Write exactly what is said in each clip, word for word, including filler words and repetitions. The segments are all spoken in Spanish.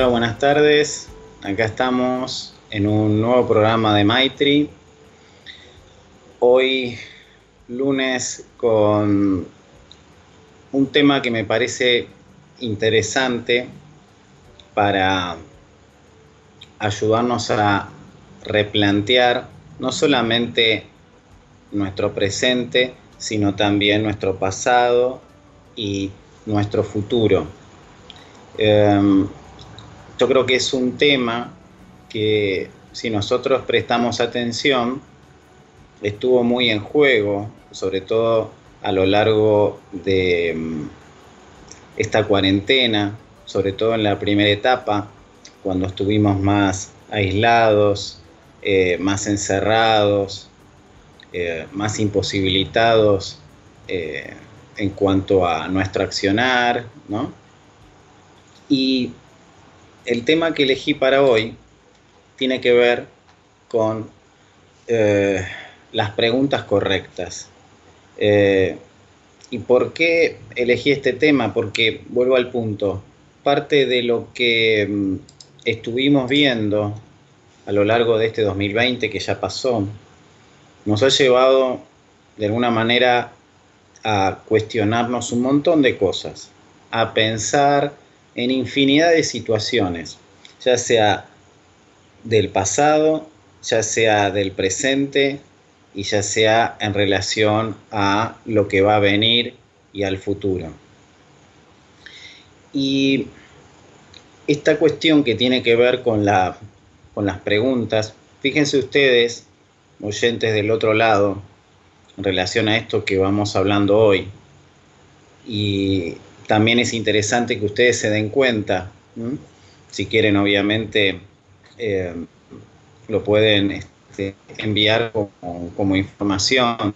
Hola, buenas tardes. Acá estamos en un nuevo programa de Maitri. Hoy, lunes, con un tema que me parece interesante para ayudarnos a replantear no solamente nuestro presente, sino también nuestro pasado y nuestro futuro. Eh, yo creo que es un tema que, si nosotros prestamos atención, estuvo muy en juego, sobre todo a lo largo de esta cuarentena, sobre todo en la primera etapa, cuando estuvimos más aislados, eh, más encerrados, eh, más imposibilitados eh, en cuanto a nuestro accionar, ¿no? Y el tema que elegí para hoy tiene que ver con eh, las preguntas correctas. Eh, ¿Y por qué elegí este tema? Porque, vuelvo al punto, parte de lo que mm, estuvimos viendo a lo largo de este dos mil veinte que ya pasó, nos ha llevado de alguna manera a cuestionarnos un montón de cosas, a pensar en infinidad de situaciones, ya sea del pasado, ya sea del presente y ya sea en relación a lo que va a venir y al futuro. Y esta cuestión que tiene que ver con, la, con las preguntas, fíjense ustedes, oyentes del otro lado, en relación a esto que vamos hablando hoy. Y también es interesante que ustedes se den cuenta, ¿m? Si quieren, obviamente, eh, lo pueden este, enviar como, como información,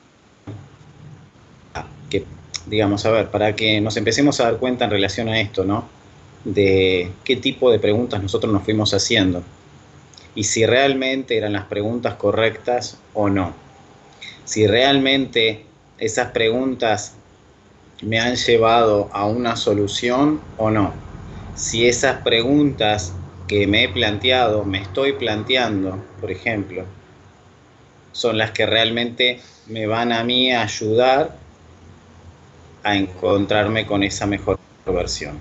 que, digamos, a ver, para que nos empecemos a dar cuenta en relación a esto, ¿no? De qué tipo de preguntas nosotros nos fuimos haciendo y si realmente eran las preguntas correctas o no. Si realmente esas preguntas me han llevado a una solución o no. Si esas preguntas que me he planteado, me estoy planteando, por ejemplo, son las que realmente me van a mí a ayudar a encontrarme con esa mejor versión.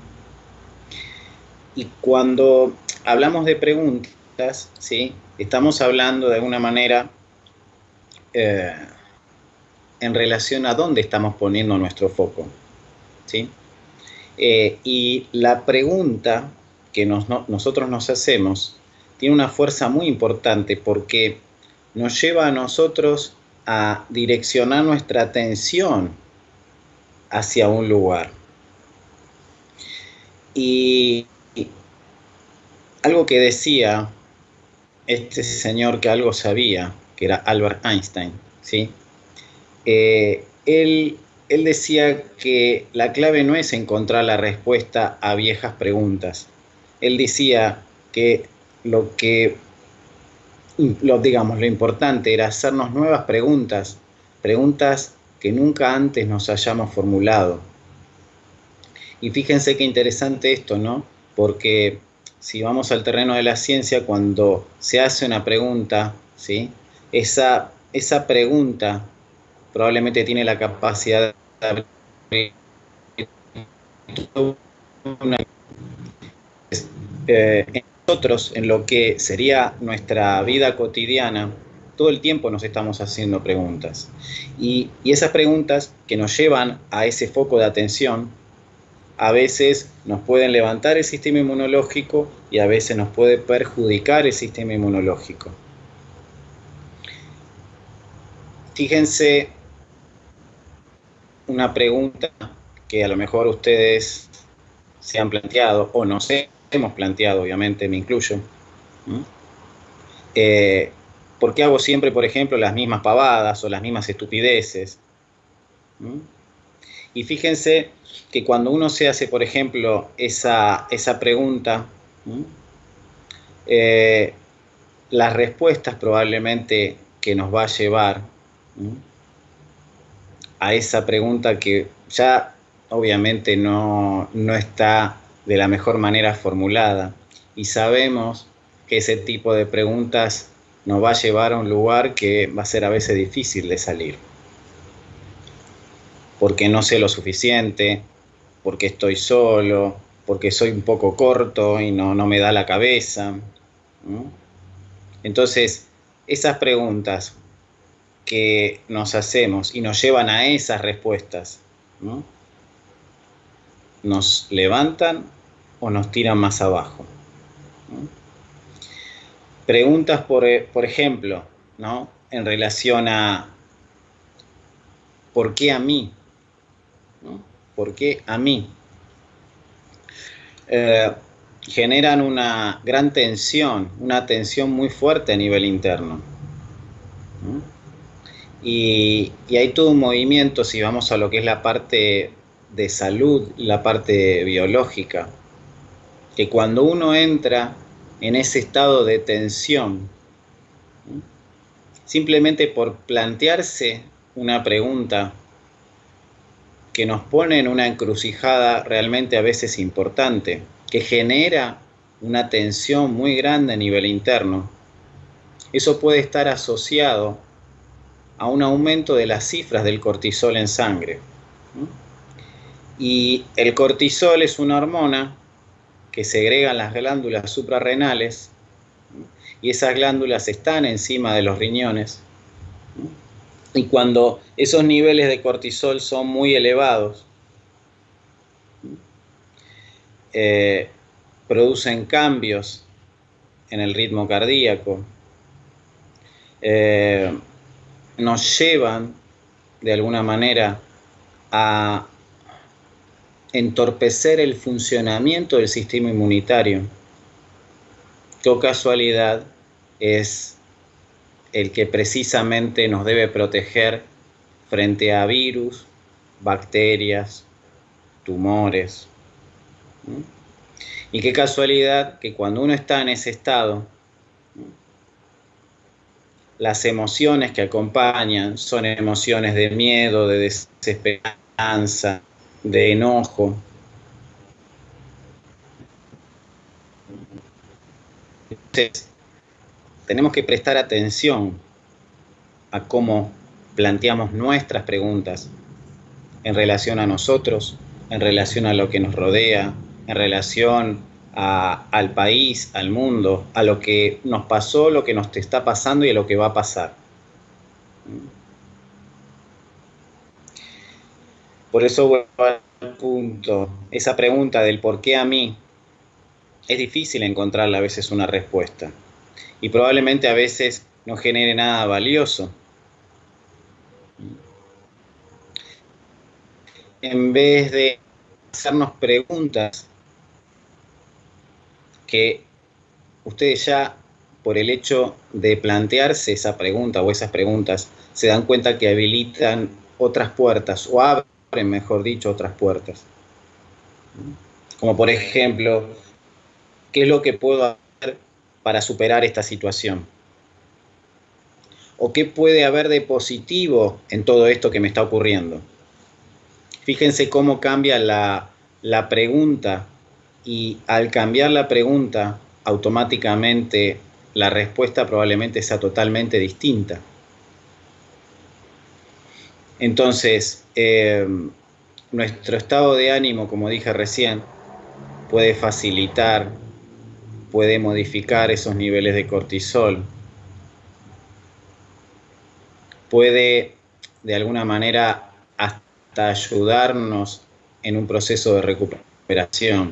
Y cuando hablamos de preguntas, ¿sí? Estamos hablando de alguna manera eh, en relación a dónde estamos poniendo nuestro foco, ¿sí? Eh, y la pregunta que nos, no, nosotros nos hacemos tiene una fuerza muy importante porque nos lleva a nosotros a direccionar nuestra atención hacia un lugar. Y, y algo que decía este señor que algo sabía, que era Albert Einstein, ¿sí? Eh, él, él decía que la clave no es encontrar la respuesta a viejas preguntas. Él decía que lo que, lo, digamos, lo importante era hacernos nuevas preguntas, preguntas que nunca antes nos hayamos formulado. Y fíjense qué interesante esto, ¿no? Porque si vamos al terreno de la ciencia, cuando se hace una pregunta, ¿sí? Esa, esa pregunta probablemente tiene la capacidad de abrir una, eh, en nosotros, en lo que sería nuestra vida cotidiana, todo el tiempo nos estamos haciendo preguntas. Y, y esas preguntas que nos llevan a ese foco de atención, a veces nos pueden levantar el sistema inmunológico y a veces nos puede perjudicar el sistema inmunológico. Fíjense una pregunta que a lo mejor ustedes se han planteado, o nos hemos planteado, obviamente, me incluyo. ¿Mm? Eh, ¿Por qué hago siempre, por ejemplo, las mismas pavadas o las mismas estupideces? ¿Mm? Y fíjense que cuando uno se hace, por ejemplo, esa, esa pregunta, ¿Mm? eh, las respuestas probablemente que nos va a llevar, ¿Mm? a esa pregunta que ya obviamente no, no está de la mejor manera formulada, y sabemos que ese tipo de preguntas nos va a llevar a un lugar que va a ser a veces difícil de salir. Porque no sé lo suficiente, porque estoy solo, porque soy un poco corto y no, no me da la cabeza, ¿no? Entonces, esas preguntas que nos hacemos y nos llevan a esas respuestas, ¿no?, nos levantan o nos tiran más abajo, ¿no? Preguntas, por, por ejemplo, ¿no?, en relación a ¿por qué a mí? ¿No? ¿Por qué a mí? Eh, generan una gran tensión, una tensión muy fuerte a nivel interno, ¿no? Y, y hay todo un movimiento, si vamos a lo que es la parte de salud, la parte biológica, que cuando uno entra en ese estado de tensión, ¿no?, simplemente por plantearse una pregunta que nos pone en una encrucijada realmente a veces importante, que genera una tensión muy grande a nivel interno, eso puede estar asociado a un aumento de las cifras del cortisol en sangre, ¿no? Y el cortisol es una hormona que segregan las glándulas suprarrenales, ¿no?, y esas glándulas están encima de los riñones, ¿no? Y cuando esos niveles de cortisol son muy elevados, ¿no?, eh, producen cambios en el ritmo cardíaco, eh, nos llevan de alguna manera a entorpecer el funcionamiento del sistema inmunitario. Qué casualidad es el que precisamente nos debe proteger frente a virus, bacterias, tumores, ¿no? Y qué casualidad que cuando uno está en ese estado, ¿no?, las emociones que acompañan son emociones de miedo, de desesperanza, de enojo. Entonces, tenemos que prestar atención a cómo planteamos nuestras preguntas en relación a nosotros, en relación a lo que nos rodea, en relación a, al país, al mundo, a lo que nos pasó, lo que nos está pasando y a lo que va a pasar. Por eso vuelvo al punto, esa pregunta del por qué a mí, es difícil encontrarle a veces una respuesta y probablemente a veces no genere nada valioso. En vez de hacernos preguntas que ustedes ya, por el hecho de plantearse esa pregunta o esas preguntas, se dan cuenta que habilitan otras puertas o abren, mejor dicho, otras puertas. Como por ejemplo, ¿qué es lo que puedo hacer para superar esta situación? ¿O qué puede haber de positivo en todo esto que me está ocurriendo? Fíjense cómo cambia la, la pregunta, y al cambiar la pregunta, automáticamente la respuesta probablemente sea totalmente distinta. Entonces, eh, nuestro estado de ánimo, como dije recién, puede facilitar, puede modificar esos niveles de cortisol, puede de alguna manera hasta ayudarnos en un proceso de recuperación.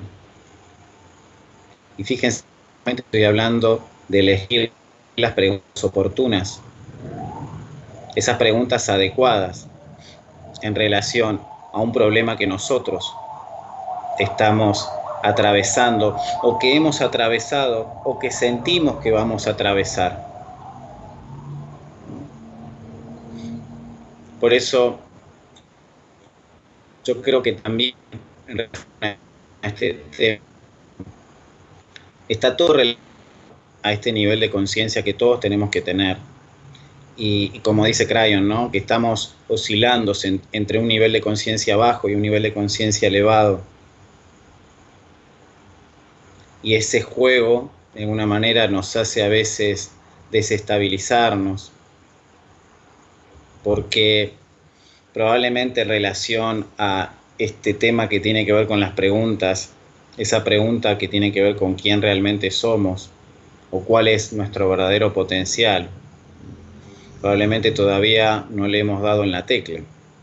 Y fíjense, estoy hablando de elegir las preguntas oportunas, esas preguntas adecuadas en relación a un problema que nosotros estamos atravesando o que hemos atravesado o que sentimos que vamos a atravesar. Por eso yo creo que también en relación a este tema está todo relacionado a este nivel de conciencia que todos tenemos que tener. Y, y como dice Crayon, ¿no?, que estamos oscilando en, entre un nivel de conciencia bajo y un nivel de conciencia elevado. y ese juego de alguna manera nos hace a veces desestabilizarnos, porque probablemente en relación a este tema que tiene que ver con las preguntas, esa pregunta que tiene que ver con quién realmente somos o cuál es nuestro verdadero potencial, probablemente todavía no le hemos dado en la tecla.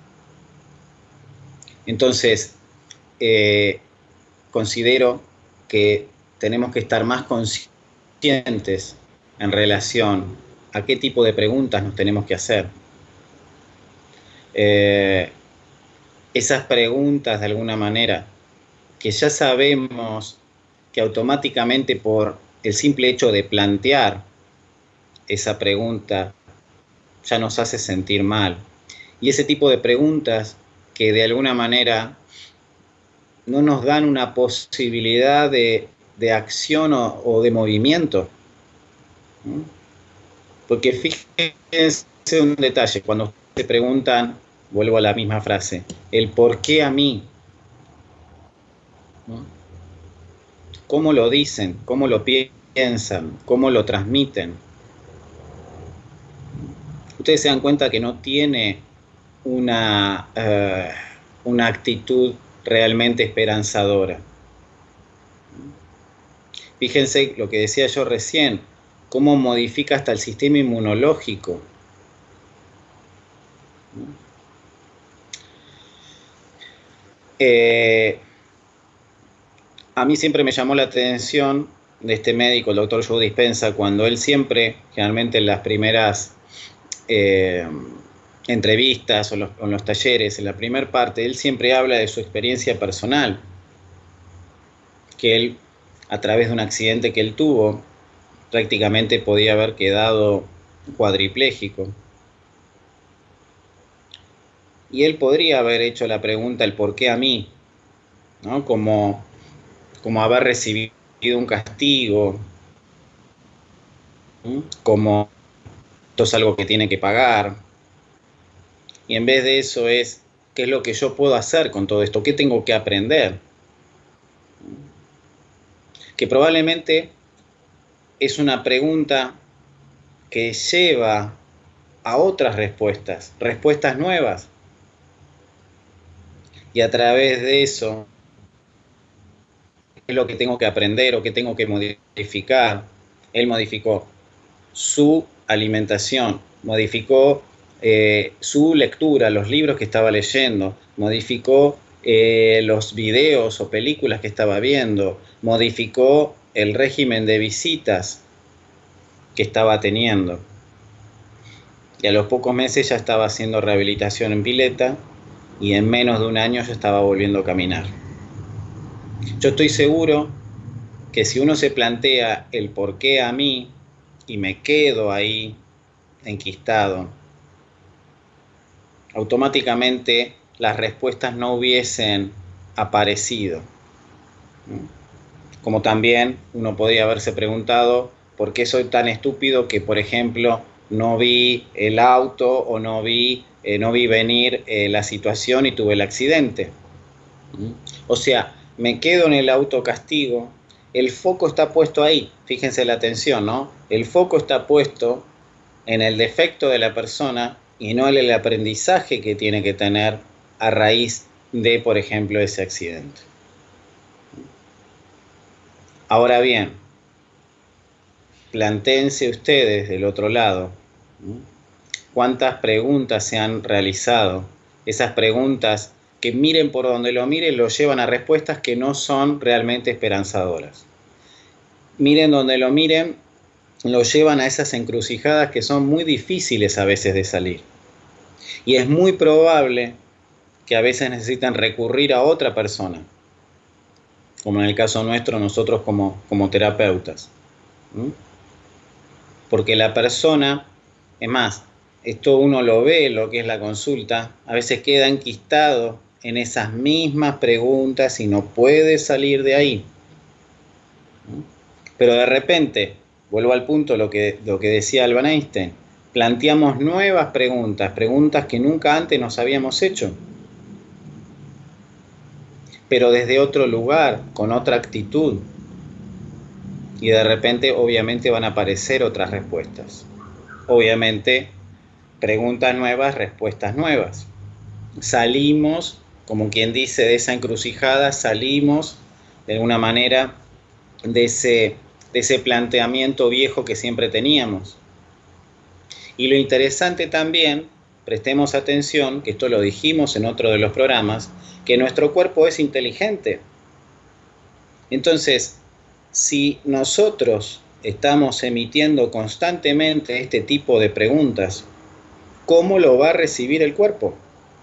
Entonces, eh, considero que tenemos que estar más conscientes en relación a qué tipo de preguntas nos tenemos que hacer. Eh, esas preguntas, de alguna manera, que ya sabemos que automáticamente por el simple hecho de plantear esa pregunta ya nos hace sentir mal. Y ese tipo de preguntas que de alguna manera no nos dan una posibilidad de, de acción o, o de movimiento. ¿Mm? Porque fíjense un detalle, cuando se preguntan, vuelvo a la misma frase, el por qué a mí, ¿no? ¿Cómo lo dicen? ¿Cómo lo piensan? ¿Cómo lo transmiten? Ustedes se dan cuenta que no tiene una, uh, una actitud realmente esperanzadora. Fíjense lo que decía yo recién, cómo modifica hasta el sistema inmunológico. Eh, a mí siempre me llamó la atención de este médico, el doctor Joe Dispenza, cuando él siempre, generalmente en las primeras eh, entrevistas o los, o en los talleres, en la primera parte, él siempre habla de su experiencia personal, que él, a través de un accidente que él tuvo, prácticamente podía haber quedado cuadripléjico. Y él podría haber hecho la pregunta, el por qué a mí, ¿no? Como, como haber recibido un castigo, ¿no? Como esto es algo que tiene que pagar. Y en vez de eso es, ¿qué es lo que yo puedo hacer con todo esto? ¿Qué tengo que aprender? Que probablemente es una pregunta que lleva a otras respuestas, respuestas nuevas. Y a través de eso, ¿qué es lo que tengo que aprender o qué tengo que modificar? Él modificó su alimentación, modificó eh, su lectura, los libros que estaba leyendo, modificó eh, los videos o películas que estaba viendo, modificó el régimen de visitas que estaba teniendo. Y a los pocos meses ya estaba haciendo rehabilitación en pileta y en menos de un año ya estaba volviendo a caminar. Yo estoy seguro que si uno se plantea el por qué a mí y me quedo ahí enquistado, automáticamente las respuestas no hubiesen aparecido. Como también uno podría haberse preguntado por qué soy tan estúpido que, por ejemplo, no vi el auto o no vi, eh, no vi venir eh, la situación y tuve el accidente. O sea, me quedo en el autocastigo, el foco está puesto ahí, fíjense la atención, ¿no? El foco está puesto en el defecto de la persona y no en el aprendizaje que tiene que tener a raíz de, por ejemplo, ese accidente. Ahora bien, plantéense ustedes del otro lado, ¿cuántas preguntas se han realizado? Esas preguntas que miren por donde lo miren, lo llevan a respuestas que no son realmente esperanzadoras. Miren donde lo miren, lo llevan a esas encrucijadas que son muy difíciles a veces de salir. Y es muy probable que a veces necesitan recurrir a otra persona, como en el caso nuestro, nosotros como, como terapeutas. ¿Mm? Porque la persona, es más, esto uno lo ve, lo que es la consulta, a veces queda enquistado en esas mismas preguntas y no puede salir de ahí. Pero de repente, vuelvo al punto, lo que, lo que decía Albert Einstein, planteamos nuevas preguntas, preguntas que nunca antes nos habíamos hecho, pero desde otro lugar, con otra actitud. y de repente obviamente van a aparecer otras respuestas. Obviamente preguntas nuevas, respuestas nuevas. Salimos, como quien dice, de esa encrucijada, salimos de alguna manera de ese, de ese planteamiento viejo que siempre teníamos. Y lo interesante también, prestemos atención, que esto lo dijimos en otro de los programas, que nuestro cuerpo es inteligente. Entonces, si nosotros estamos emitiendo constantemente este tipo de preguntas, ¿cómo lo va a recibir el cuerpo?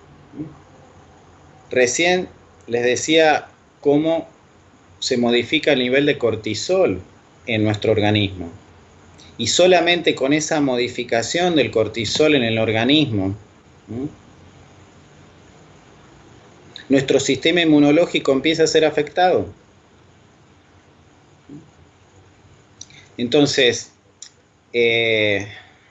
Recién les decía cómo se modifica el nivel de cortisol en nuestro organismo. Y solamente con esa modificación del cortisol en el organismo, ¿sí?, nuestro sistema inmunológico empieza a ser afectado. Entonces, eh,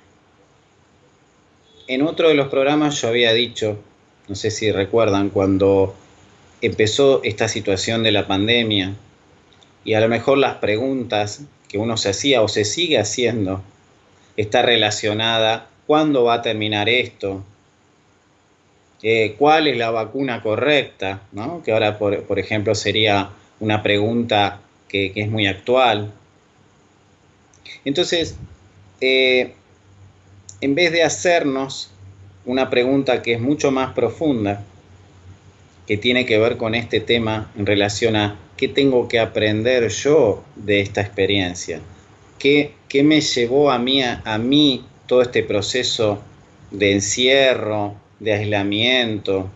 en otro de los programas yo había dicho, no sé si recuerdan, cuando empezó esta situación de la pandemia, y a lo mejor las preguntas que uno se hacía o se sigue haciendo está relacionada, ¿cuándo va a terminar esto? Eh, ¿Cuál es la vacuna correcta? ¿No? Que ahora, por, por ejemplo, sería una pregunta que, que es muy actual. Entonces, eh, en vez de hacernos una pregunta que es mucho más profunda, que tiene que ver con este tema en relación a qué tengo que aprender yo de esta experiencia, qué, qué me llevó a mí, a, a mí todo este proceso de encierro, de aislamiento,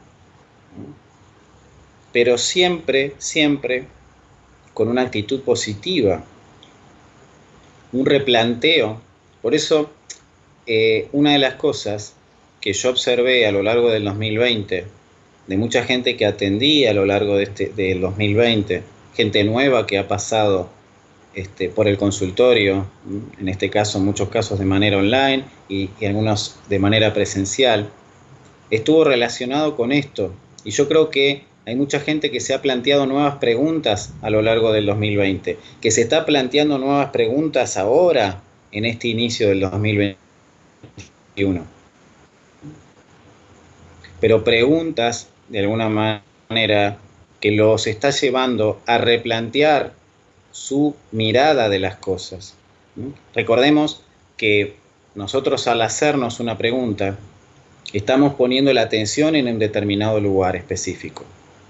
pero siempre, siempre con una actitud positiva, un replanteo. Por eso, eh, una de las cosas que yo observé a lo largo del dos mil veinte, de mucha gente que atendí a lo largo de este, del dos mil veinte, gente nueva que ha pasado este, por el consultorio, en este caso, en muchos casos de manera online y, y algunos de manera presencial, estuvo relacionado con esto. Y yo creo que hay mucha gente que se ha planteado nuevas preguntas a lo largo del dos mil veinte, que se está planteando nuevas preguntas ahora, en este inicio del dos mil veintiuno. Pero preguntas, de alguna manera, que los está llevando a replantear su mirada de las cosas. Recordemos que nosotros, al hacernos una pregunta, estamos poniendo la atención en un determinado lugar específico.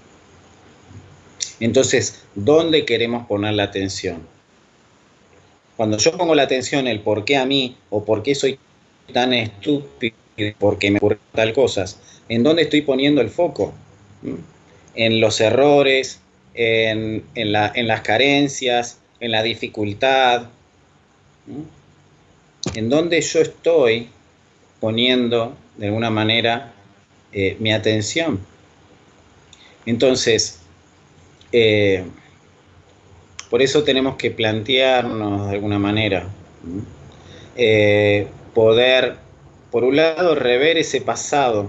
Entonces, ¿dónde queremos poner la atención? Cuando yo pongo la atención en el por qué a mí, o por qué soy tan estúpido, por qué me ocurren tal cosas, ¿en dónde estoy poniendo el foco? En los errores, en, en, la, en las carencias, en la dificultad. ¿En dónde yo estoy poniendo, de alguna manera, eh, mi atención? Entonces, eh, por eso tenemos que plantearnos de alguna manera, eh, poder, por un lado, rever ese pasado,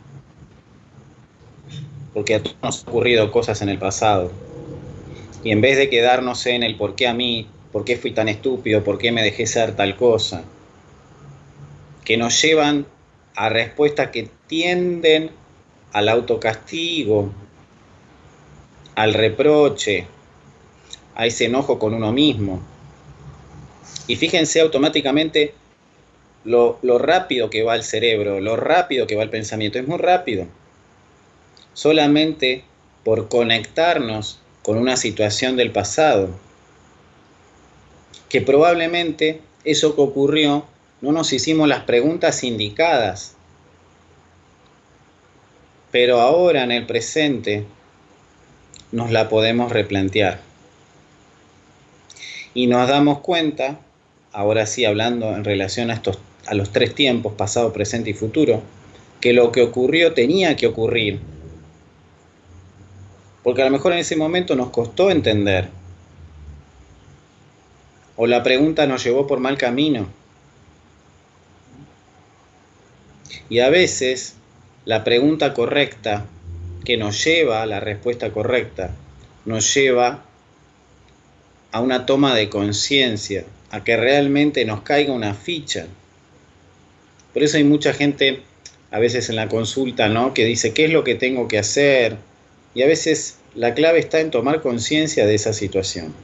porque a todos nos han ocurrido cosas en el pasado, y en vez de quedarnos en el por qué a mí, por qué fui tan estúpido, por qué me dejé ser tal cosa, que nos llevan a respuestas que tienden al autocastigo, al reproche, a ese enojo con uno mismo. Y fíjense automáticamente lo, lo rápido que va el cerebro, lo rápido que va el pensamiento. Es muy rápido. Solamente por conectarnos con una situación del pasado, que probablemente eso que ocurrió, no nos hicimos las preguntas indicadas. Pero ahora, en el presente, nos la podemos replantear. Y nos damos cuenta, ahora sí hablando en relación a, estos, a los tres tiempos, pasado, presente y futuro, que lo que ocurrió tenía que ocurrir. Porque a lo mejor en ese momento nos costó entender. O la pregunta nos llevó por mal camino. Y a veces la pregunta correcta que nos lleva a la respuesta correcta, nos lleva a una toma de conciencia, a que realmente nos caiga una ficha. Por eso hay mucha gente, a veces en la consulta, ¿no?, que dice, ¿qué es lo que tengo que hacer? Y a veces la clave está en tomar conciencia de esa situación.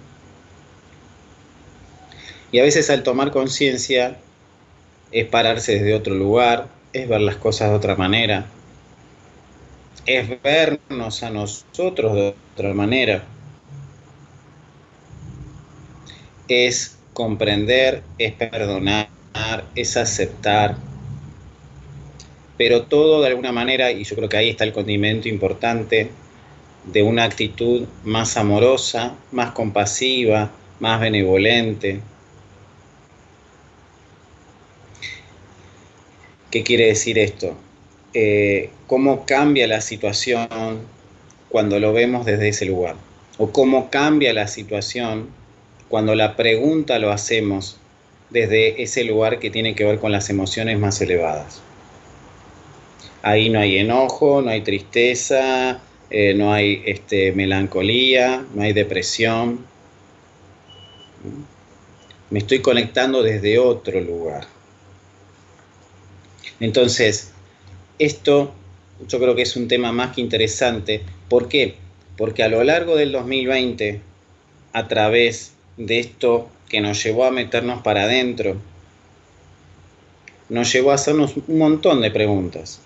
Y a veces al tomar conciencia es pararse desde otro lugar, es ver las cosas de otra manera, es vernos a nosotros de otra manera, es comprender, es perdonar, es aceptar, pero todo de alguna manera, y yo creo que ahí está el condimento importante, de una actitud más amorosa, más compasiva, más benevolente. ¿Qué quiere decir esto? Eh, ¿Cómo cambia la situación cuando lo vemos desde ese lugar? ¿O cómo cambia la situación cuando la pregunta lo hacemos desde ese lugar que tiene que ver con las emociones más elevadas? Ahí no hay enojo, no hay tristeza, eh, no hay este, melancolía, no hay depresión. Me estoy conectando desde otro lugar. Entonces, esto yo creo que es un tema más que interesante. ¿Por qué? Porque a lo largo del dos mil veinte, a través de esto que nos llevó a meternos para adentro, nos llevó a hacernos un montón de preguntas.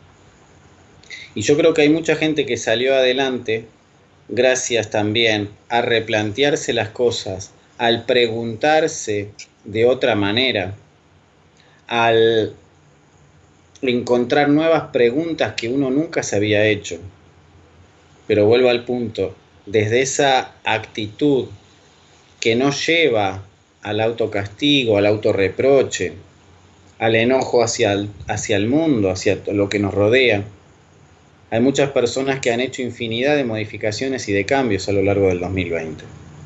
Y yo creo que hay mucha gente que salió adelante gracias también a replantearse las cosas, al preguntarse de otra manera, al encontrar nuevas preguntas que uno nunca se había hecho. Pero vuelvo al punto, desde esa actitud que no lleva al autocastigo, al autorreproche, al enojo hacia el, hacia el mundo, hacia lo que nos rodea. Hay muchas personas que han hecho infinidad de modificaciones y de cambios a lo largo del dos mil veinte.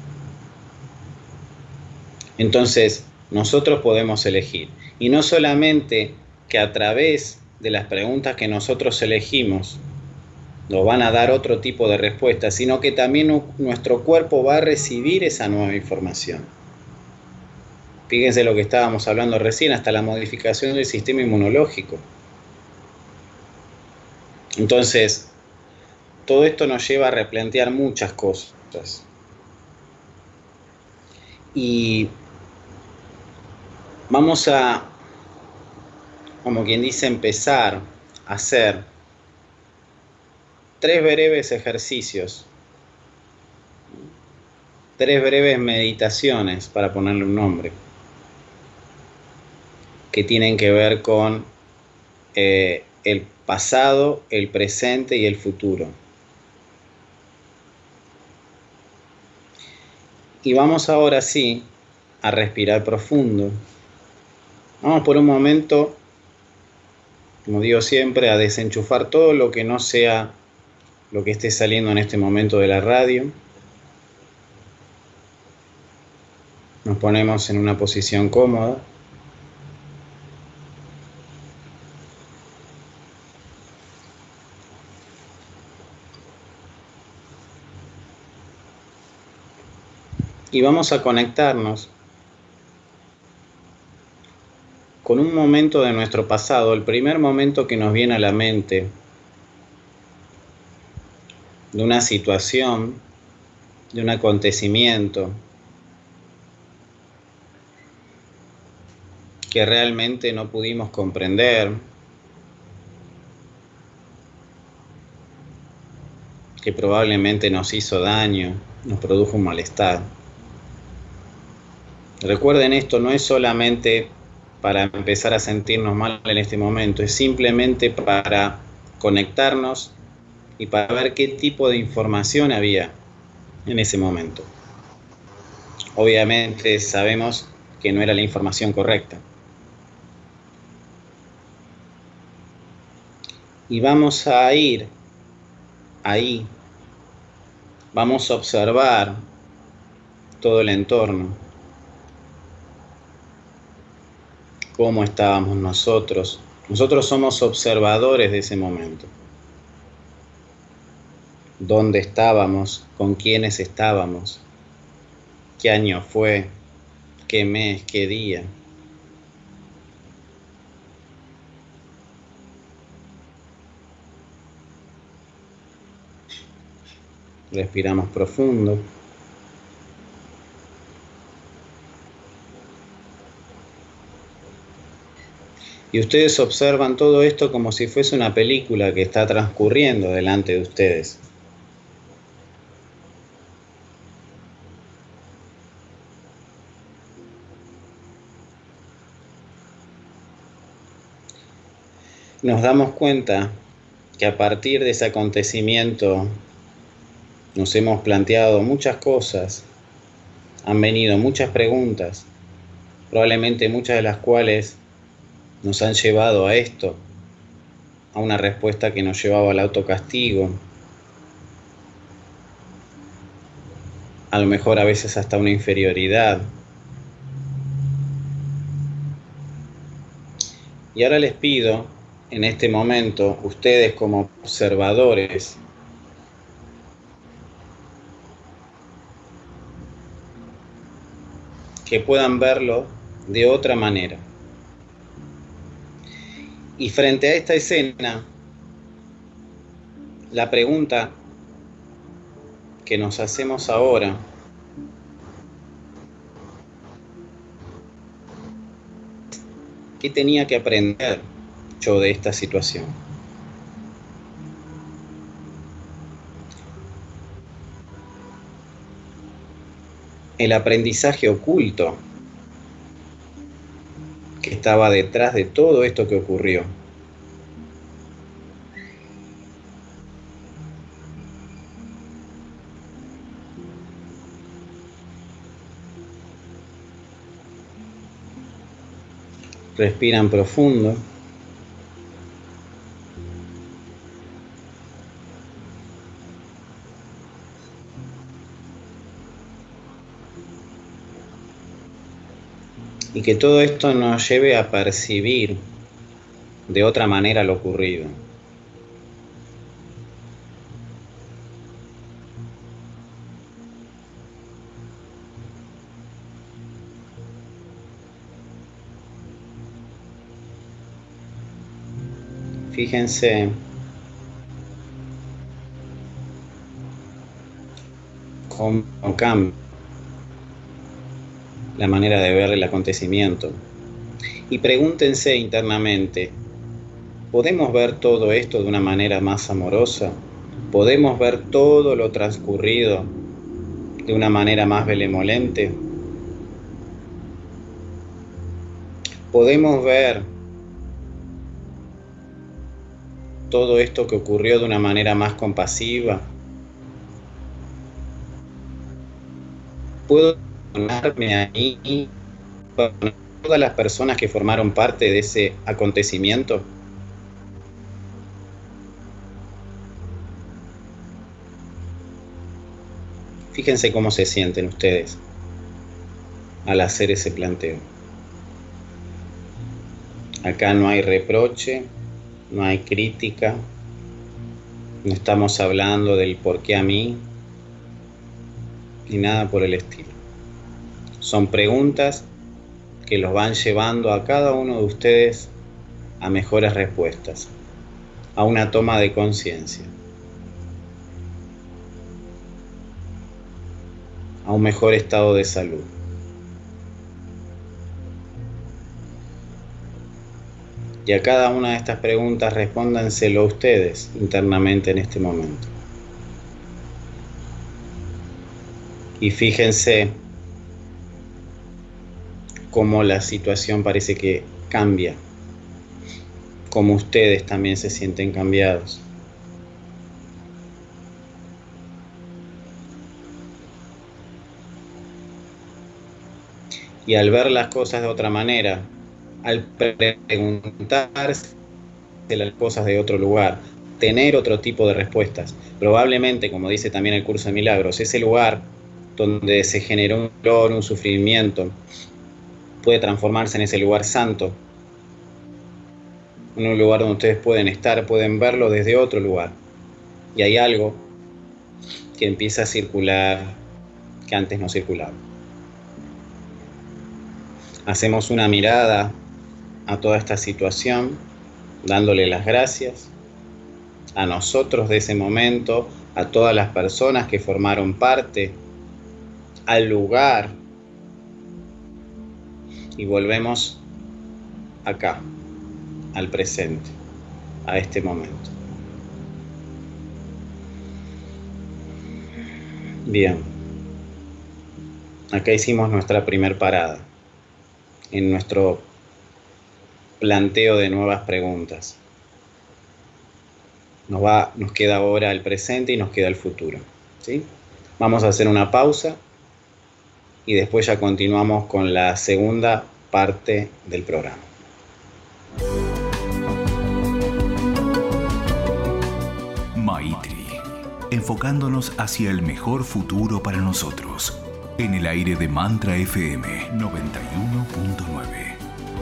Entonces, nosotros podemos elegir. Y no solamente que a través de las preguntas que nosotros elegimos nos van a dar otro tipo de respuesta, sino que también nuestro cuerpo va a recibir esa nueva información. Fíjense lo que estábamos hablando recién, hasta la modificación del sistema inmunológico. Entonces, todo esto nos lleva a replantear muchas cosas. Y vamos a, como quien dice, empezar a hacer tres breves ejercicios, tres breves meditaciones, para ponerle un nombre, que tienen que ver con eh, el pasado, el presente y el futuro. Y vamos ahora sí a respirar profundo. Vamos por un momento, como digo siempre, a desenchufar todo lo que no sea lo que esté saliendo en este momento de la radio. Nos ponemos en una posición cómoda. Y vamos a conectarnos con un momento de nuestro pasado, el primer momento que nos viene a la mente, de una situación, de un acontecimiento que realmente no pudimos comprender, que probablemente nos hizo daño, nos produjo un malestar. Recuerden, esto no es solamente para empezar a sentirnos mal en este momento, es simplemente para conectarnos y para ver qué tipo de información había en ese momento. Obviamente sabemos que no era la información correcta. Y vamos a ir ahí, vamos a observar todo el entorno, cómo estábamos nosotros. Nosotros somos observadores de ese momento. Dónde estábamos, con quiénes estábamos, qué año fue, qué mes, qué día. Respiramos profundo. Y ustedes observan todo esto como si fuese una película que está transcurriendo delante de ustedes. Nos damos cuenta que a partir de ese acontecimiento nos hemos planteado muchas cosas, han venido muchas preguntas, probablemente muchas de las cuales nos han llevado a esto, a una respuesta que nos llevaba al autocastigo, a lo mejor a veces hasta una inferioridad. Y ahora les pido, en este momento, ustedes como observadores, que puedan verlo de otra manera. Y frente a esta escena, la pregunta que nos hacemos ahora ¿qué tenía que aprender yo de esta situación? El aprendizaje oculto que estaba detrás de todo esto que ocurrió. Respiran profundo. Y que todo esto nos lleve a percibir de otra manera lo ocurrido. Fíjense cómo cambia la manera de ver el acontecimiento. Y pregúntense internamente, ¿podemos ver todo esto de una manera más amorosa? ¿Podemos ver todo lo transcurrido de una manera más benevolente? ¿Podemos ver todo esto que ocurrió de una manera más compasiva? ¿Puedo ponerme ahí con todas las personas que formaron parte de ese acontecimiento? Fíjense cómo se sienten ustedes al hacer ese planteo. Acá no hay reproche, no hay crítica, no estamos hablando del por qué a mí, ni nada por el estilo. Son preguntas que los van llevando a cada uno de ustedes a mejores respuestas, a una toma de conciencia, a un mejor estado de salud. Y a cada una de estas preguntas respóndanselo ustedes internamente en este momento. Y fíjense cómo la situación parece que cambia, cómo ustedes también se sienten cambiados. Y al ver las cosas de otra manera, al preguntarse las cosas de otro lugar, tener otro tipo de respuestas, probablemente, como dice también el curso de milagros, ese lugar donde se generó un dolor, un sufrimiento, puede transformarse en ese lugar santo, en un lugar donde ustedes pueden estar, pueden verlo desde otro lugar. Y hay algo que empieza a circular que antes no circulaba. Hacemos una mirada a toda esta situación, dándole las gracias a nosotros de ese momento, a todas las personas que formaron parte, al lugar, y volvemos acá, al presente, a este momento. Bien, acá hicimos nuestra primer parada en nuestro planteo de nuevas preguntas. Nos, va, nos queda ahora el presente y nos queda el futuro, ¿sí? Vamos a hacer una pausa y después ya continuamos con la segunda parte del programa. Maitri, enfocándonos hacia el mejor futuro para nosotros. En el aire de Mantra F M noventa y uno punto nueve.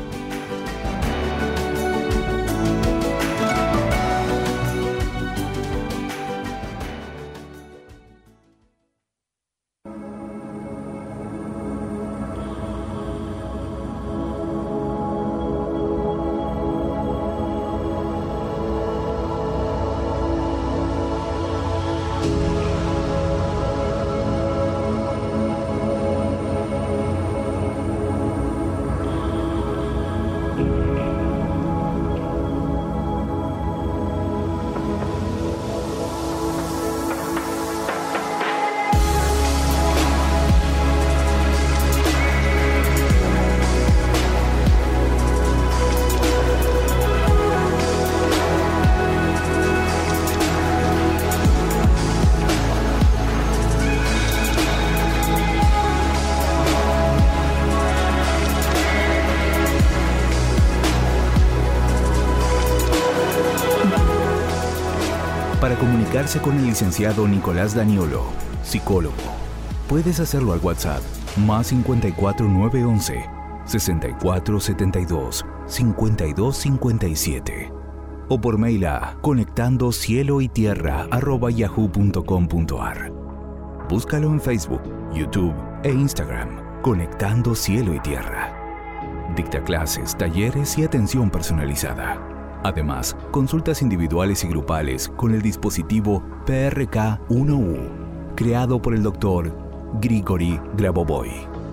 Para comunicarse con el licenciado Nicolás Daniolo, psicólogo, puedes hacerlo al WhatsApp más cincuenta y cuatro nueve once, sesenta y cuatro setenta y dos, cincuenta y dos cincuenta y siete o por mail a conectando cielo y tierra arroba yahoo punto com punto ar. Búscalo en Facebook, YouTube e Instagram, Conectando Cielo y Tierra. Dicta clases, talleres y atención personalizada. Además, consultas individuales y grupales con el dispositivo P R K uno U, creado por el doctor Grigori Grabovoi.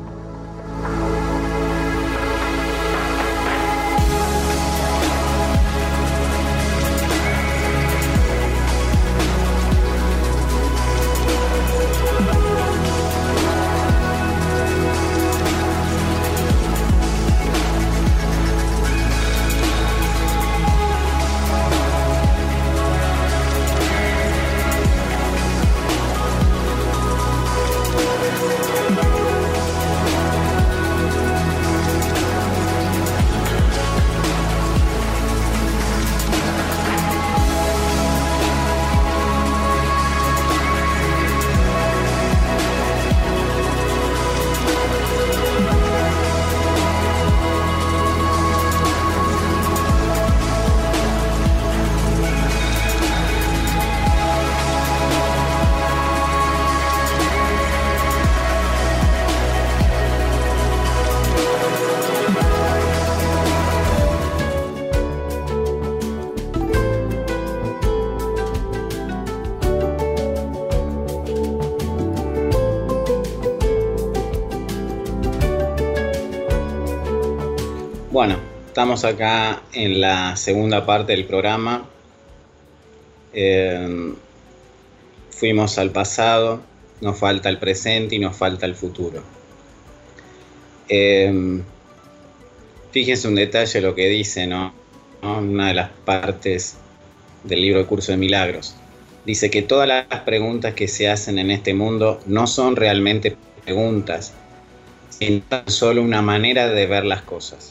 Bueno, estamos acá en la segunda parte del programa. Eh, fuimos al pasado, nos falta el presente y nos falta el futuro. Eh, fíjense un detalle lo que dice, ¿no? ¿no? Una de las partes del libro El Curso de Milagros. Dice que todas las preguntas que se hacen en este mundo no son realmente preguntas, sino tan solo una manera de ver las cosas.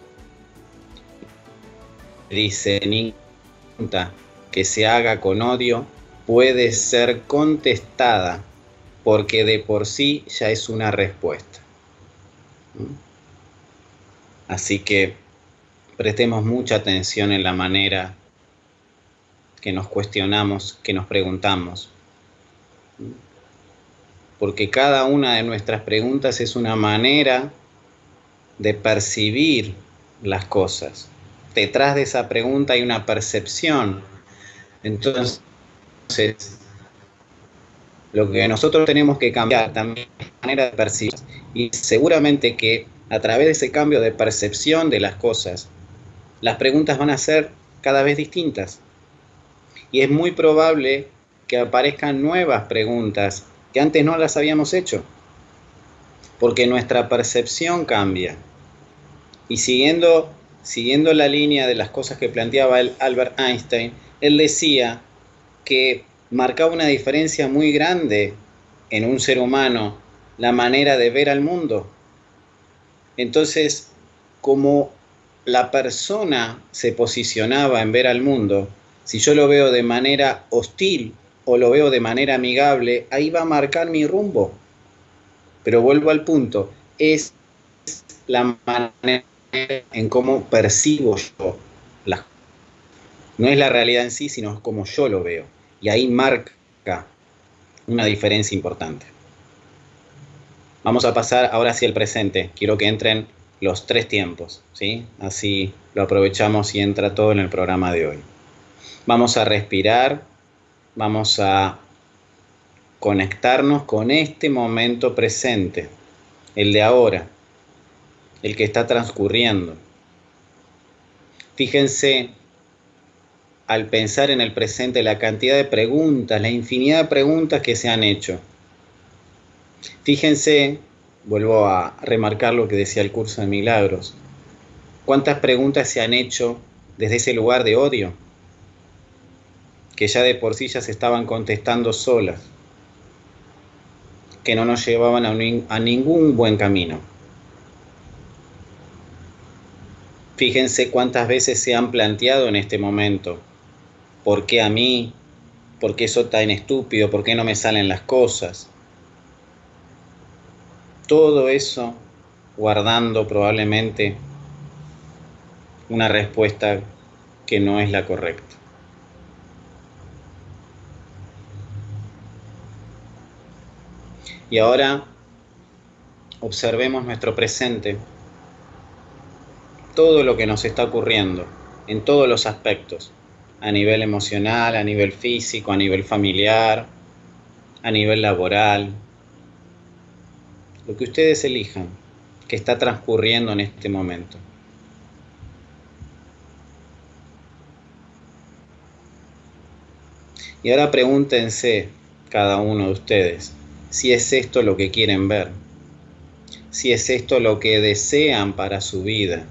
Dice, ninguna pregunta que se haga con odio puede ser contestada porque de por sí ya es una respuesta. Así que prestemos mucha atención en la manera que nos cuestionamos, que nos preguntamos. Porque cada una de nuestras preguntas es una manera de percibir las cosas. Detrás de esa pregunta hay una percepción. Entonces, lo que nosotros tenemos que cambiar también es la manera de percibir. Y seguramente que a través de ese cambio de percepción de las cosas, las preguntas van a ser cada vez distintas. Y es muy probable que aparezcan nuevas preguntas que antes no las habíamos hecho. Porque nuestra percepción cambia. Y siguiendo, siguiendo la línea de las cosas que planteaba el Albert Einstein, él decía que marcaba una diferencia muy grande en un ser humano la manera de ver al mundo. Entonces, como la persona se posicionaba en ver al mundo, si yo lo veo de manera hostil o lo veo de manera amigable, ahí va a marcar mi rumbo. Pero vuelvo al punto, es la manera en cómo percibo yo las cosas. No es la realidad en sí, sino como yo lo veo. Y ahí marca una diferencia importante. Vamos a pasar ahora hacia el presente. Quiero que entren los tres tiempos, ¿sí? Así lo aprovechamos y entra todo en el programa de hoy. Vamos a respirar, vamos a conectarnos con este momento presente, el de ahora, el que está transcurriendo. Fíjense, al pensar en el presente, la cantidad de preguntas, la infinidad de preguntas que se han hecho. Fíjense, vuelvo a remarcar lo que decía el curso de milagros, cuántas preguntas se han hecho desde ese lugar de odio, que ya de por sí ya se estaban contestando solas, que no nos llevaban a, un, a ningún buen camino. Fíjense cuántas veces se han planteado en este momento, ¿por qué a mí? ¿Por qué soy tan estúpido? ¿Por qué no me salen las cosas? Todo eso guardando probablemente una respuesta que no es la correcta. Y ahora observemos nuestro presente, todo lo que nos está ocurriendo, en todos los aspectos, a nivel emocional, a nivel físico, a nivel familiar, a nivel laboral, lo que ustedes elijan, que está transcurriendo en este momento. Y ahora pregúntense, cada uno de ustedes, si es esto lo que quieren ver, si es esto lo que desean para su vida.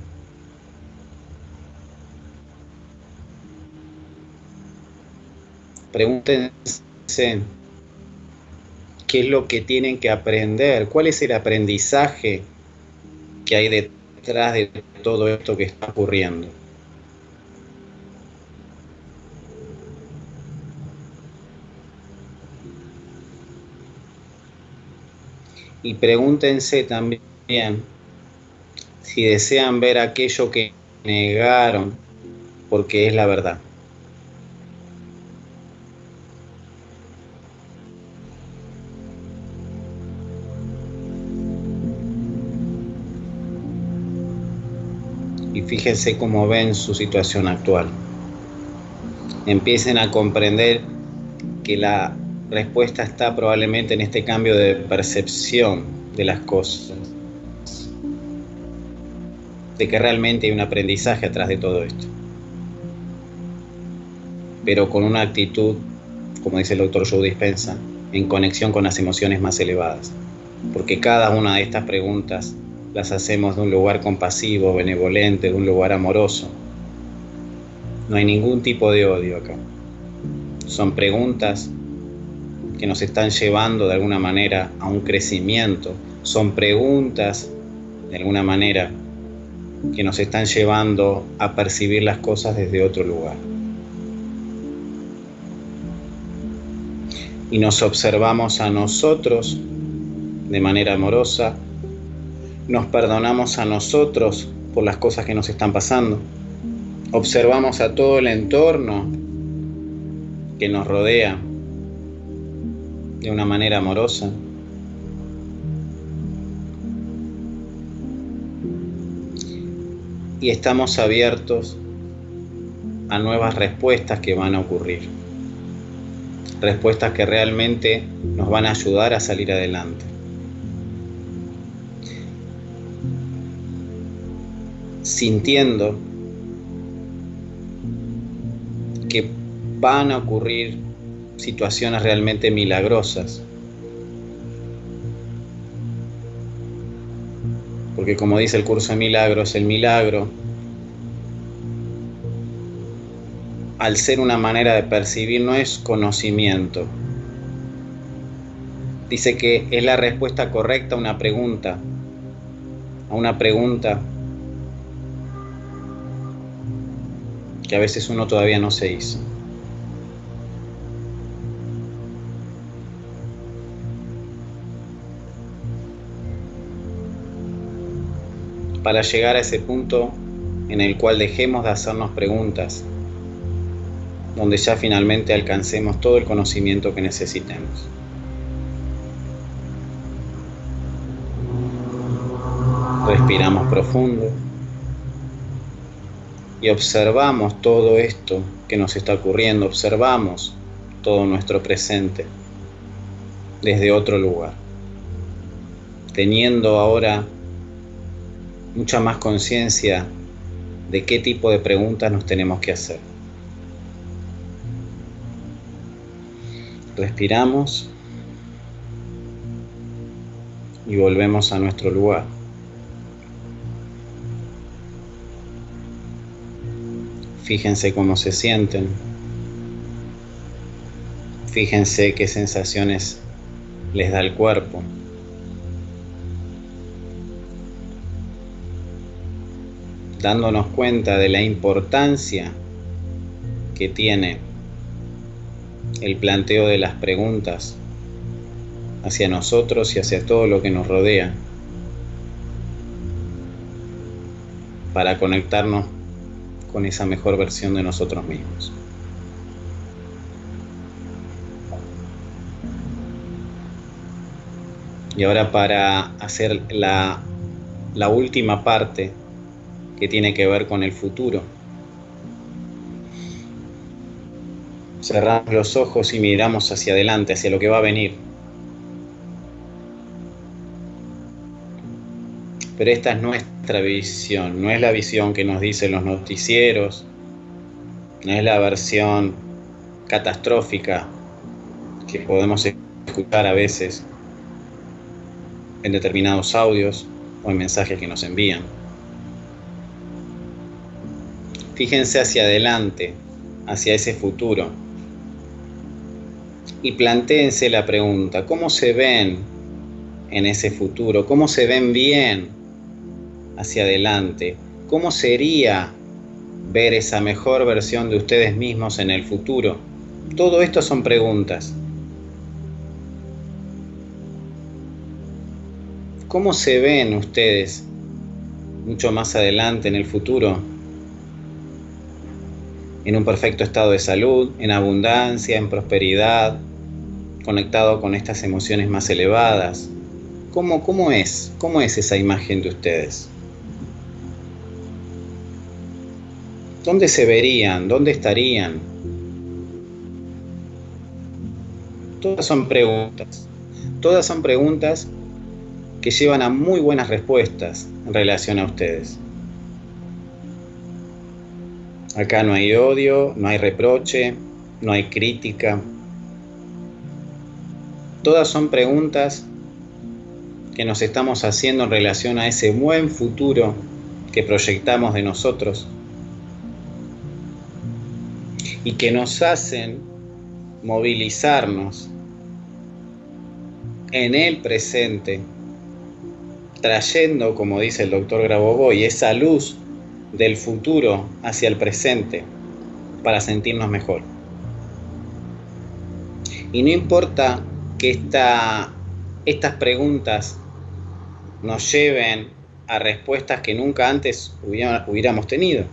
Pregúntense qué es lo que tienen que aprender, cuál es el aprendizaje que hay detrás de todo esto que está ocurriendo. Y pregúntense también si desean ver aquello que negaron, porque es la verdad. Y fíjense cómo ven su situación actual. Empiecen a comprender que la respuesta está probablemente en este cambio de percepción de las cosas, de que realmente hay un aprendizaje atrás de todo esto, pero con una actitud, como dice el doctor Joe Dispenza, en conexión con las emociones más elevadas, porque cada una de estas preguntas las hacemos de un lugar compasivo, benevolente, de un lugar amoroso. No hay ningún tipo de odio acá. Son preguntas que nos están llevando de alguna manera a un crecimiento. Son preguntas, de alguna manera, que nos están llevando a percibir las cosas desde otro lugar. Y nos observamos a nosotros de manera amorosa, nos perdonamos a nosotros por las cosas que nos están pasando, observamos a todo el entorno que nos rodea de una manera amorosa y estamos abiertos a nuevas respuestas que van a ocurrir. Respuestas que realmente nos van a ayudar a salir adelante. Sintiendo que van a ocurrir situaciones realmente milagrosas. Porque como dice el curso de milagros, el milagro, al ser una manera de percibir, no es conocimiento. Dice que es la respuesta correcta a una pregunta, a una pregunta que a veces uno todavía no se hizo. Para llegar a ese punto en el cual dejemos de hacernos preguntas, donde ya finalmente alcancemos todo el conocimiento que necesitemos. Respiramos profundo y observamos todo esto que nos está ocurriendo, observamos todo nuestro presente desde otro lugar, teniendo ahora mucha más conciencia de qué tipo de preguntas nos tenemos que hacer. Respiramos y volvemos a nuestro lugar. Fíjense cómo se sienten. Fíjense qué sensaciones les da el cuerpo. Dándonos cuenta de la importancia que tiene el planteo de las preguntas hacia nosotros y hacia todo lo que nos rodea, para conectarnos con esa mejor versión de nosotros mismos. Y ahora, para hacer la, la última parte, que tiene que ver con el futuro, cerramos los ojos y miramos hacia adelante, hacia lo que va a venir. Pero esta es nuestra visión, no es la visión que nos dicen los noticieros, no es la versión catastrófica que podemos escuchar a veces en determinados audios o en mensajes que nos envían. Fíjense hacia adelante, hacia ese futuro, y plantéense la pregunta: ¿cómo se ven en ese futuro? ¿Cómo se ven bien hacia adelante? ¿Cómo sería ver esa mejor versión de ustedes mismos en el futuro? Todo esto son preguntas. ¿Cómo se ven ustedes mucho más adelante en el futuro? En un perfecto estado de salud, en abundancia, en prosperidad, conectado con estas emociones más elevadas. ¿Cómo, cómo es? ¿Cómo es esa imagen de ustedes? ¿Dónde se verían? ¿Dónde estarían? Todas son preguntas. Todas son preguntas que llevan a muy buenas respuestas en relación a ustedes. Acá no hay odio, no hay reproche, no hay crítica. Todas son preguntas que nos estamos haciendo en relación a ese buen futuro que proyectamos de nosotros y que nos hacen movilizarnos en el presente, trayendo, como dice el doctor Grabovoi, esa luz del futuro hacia el presente para sentirnos mejor. Y no importa que esta, estas preguntas nos lleven a respuestas que nunca antes hubiera, hubiéramos tenido.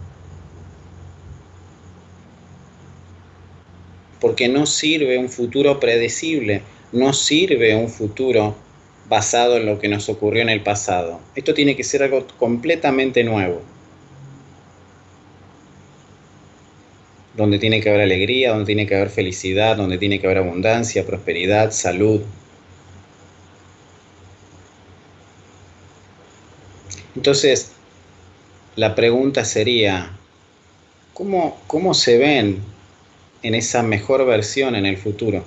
Porque no sirve un futuro predecible, no sirve un futuro basado en lo que nos ocurrió en el pasado. Esto tiene que ser algo completamente nuevo. donde tiene que haber alegría, donde tiene que haber felicidad, donde tiene que haber abundancia, prosperidad, salud. Entonces, la pregunta sería, ¿cómo, cómo se ven en esa mejor versión en el futuro?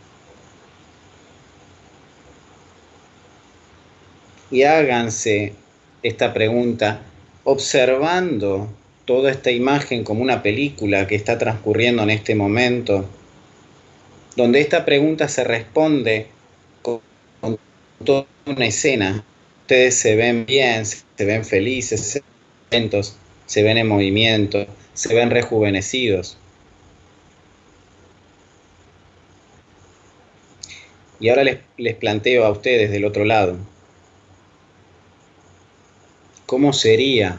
Y háganse esta pregunta observando toda esta imagen como una película que está transcurriendo en este momento, donde esta pregunta se responde con, con toda una escena. Ustedes se ven bien, se ven felices, se ven contentos, se ven en movimiento, se ven rejuvenecidos. Y ahora les, les planteo a ustedes del otro lado, ¿cómo sería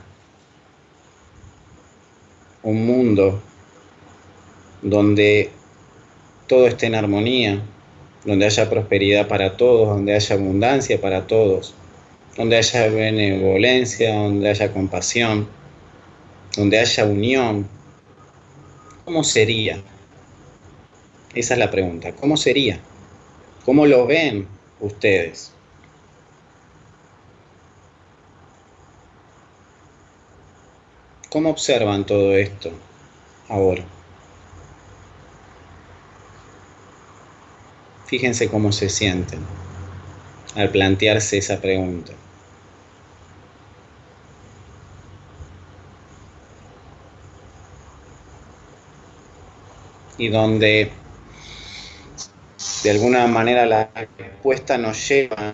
un mundo donde todo esté en armonía, donde haya prosperidad para todos, donde haya abundancia para todos, donde haya benevolencia, donde haya compasión, donde haya unión? ¿Cómo sería? Esa es la pregunta. ¿Cómo sería? ¿Cómo lo ven ustedes? ¿Cómo observan todo esto ahora? Fíjense cómo se sienten al plantearse esa pregunta. Y donde de alguna manera la respuesta nos lleva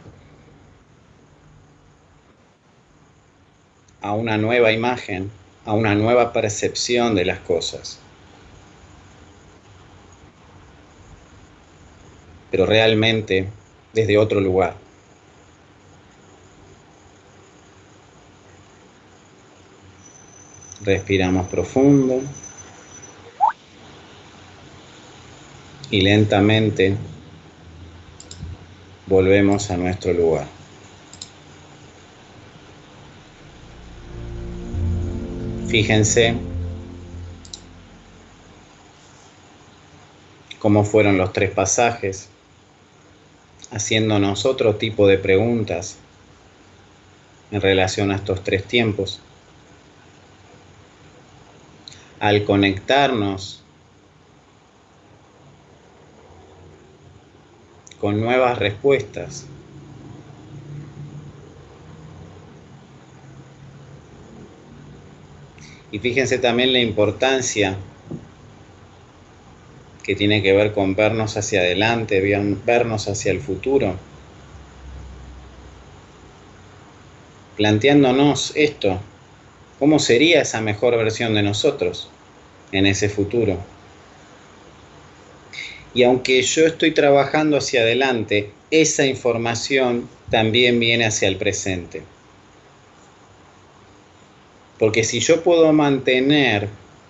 a una nueva imagen, a una nueva percepción de las cosas. Pero realmente desde otro lugar. Respiramos profundo y lentamente volvemos a nuestro lugar. Fíjense cómo fueron los tres pasajes, haciéndonos otro tipo de preguntas en relación a estos tres tiempos. Al conectarnos con nuevas respuestas, y fíjense también la importancia que tiene que ver con vernos hacia adelante, vernos hacia el futuro, planteándonos esto, ¿cómo sería esa mejor versión de nosotros en ese futuro? Y aunque yo estoy trabajando hacia adelante, esa información también viene hacia el presente. Porque si yo puedo mantener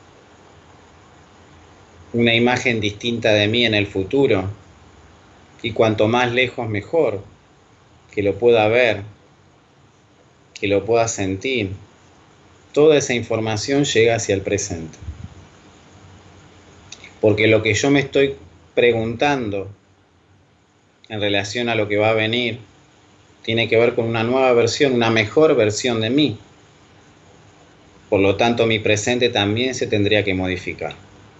una imagen distinta de mí en el futuro, y cuanto más lejos mejor, que lo pueda ver, que lo pueda sentir, toda esa información llega hacia el presente. Porque lo que yo me estoy preguntando en relación a lo que va a venir tiene que ver con una nueva versión, una mejor versión de mí. Por lo tanto, mi presente también se tendría que modificar.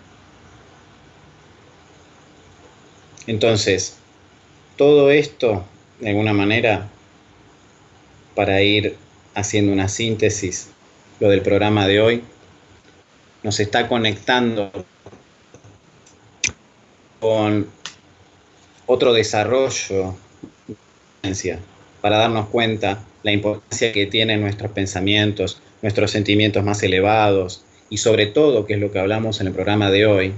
Entonces, todo esto, de alguna manera, para ir haciendo una síntesis, lo del programa de hoy, nos está conectando con otro desarrollo para darnos cuenta la importancia que tienen nuestros pensamientos, nuestros sentimientos más elevados y sobre todo, que es lo que hablamos en el programa de hoy,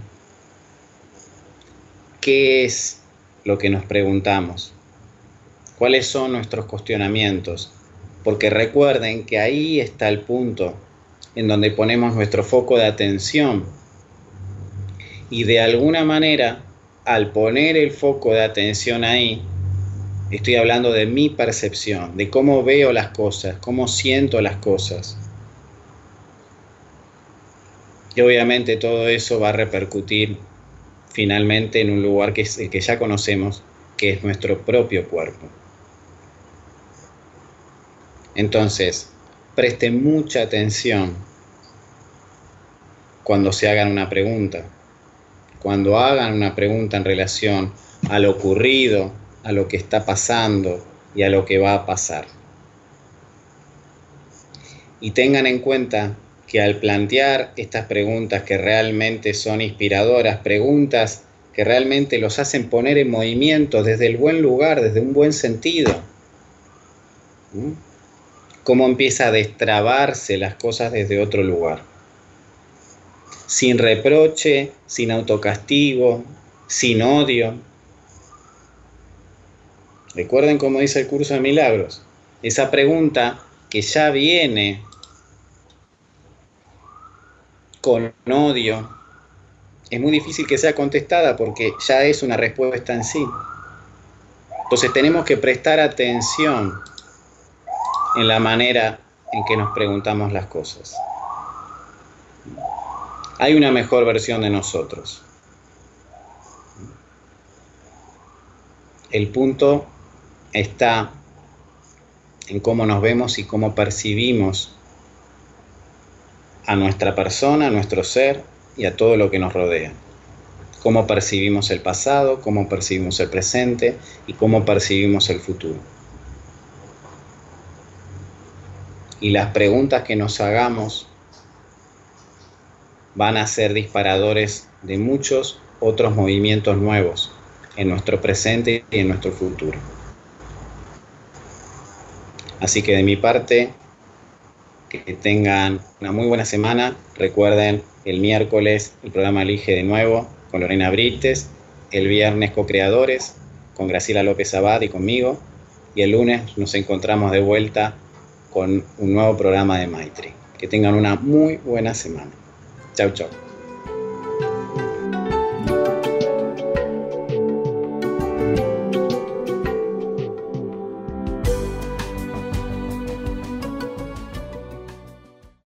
¿qué es lo que nos preguntamos? ¿Cuáles son nuestros cuestionamientos? Porque recuerden que ahí está el punto en donde ponemos nuestro foco de atención y de alguna manera, al poner el foco de atención ahí, estoy hablando de mi percepción, de cómo veo las cosas, cómo siento las cosas. Y obviamente todo eso va a repercutir finalmente en un lugar que es el que ya conocemos, que es nuestro propio cuerpo. Entonces, presten mucha atención cuando se hagan una pregunta. Cuando hagan una pregunta en relación a lo ocurrido, a lo que está pasando y a lo que va a pasar. Y tengan en cuenta que al plantear estas preguntas que realmente son inspiradoras, preguntas que realmente los hacen poner en movimiento desde el buen lugar, desde un buen sentido. ¿Mm? Cómo empieza a destrabarse las cosas desde otro lugar. Sin reproche, sin autocastigo, sin odio. Recuerden cómo dice el curso de milagros. Esa pregunta que ya viene con odio, es muy difícil que sea contestada porque ya es una respuesta en sí. Entonces tenemos que prestar atención en la manera en que nos preguntamos las cosas. Hay una mejor versión de nosotros. El punto está en cómo nos vemos y cómo percibimos a nuestra persona, a nuestro ser y a todo lo que nos rodea. Cómo percibimos el pasado, cómo percibimos el presente y cómo percibimos el futuro. Y las preguntas que nos hagamos van a ser disparadores de muchos otros movimientos nuevos en nuestro presente y en nuestro futuro. Así que de mi parte, que tengan una muy buena semana. Recuerden, el miércoles el programa Elige de nuevo con Lorena Brites, el viernes Co-Creadores con Graciela López Abad y conmigo, y el lunes nos encontramos de vuelta con un nuevo programa de Maitri. Que tengan una muy buena semana. Chau, chau.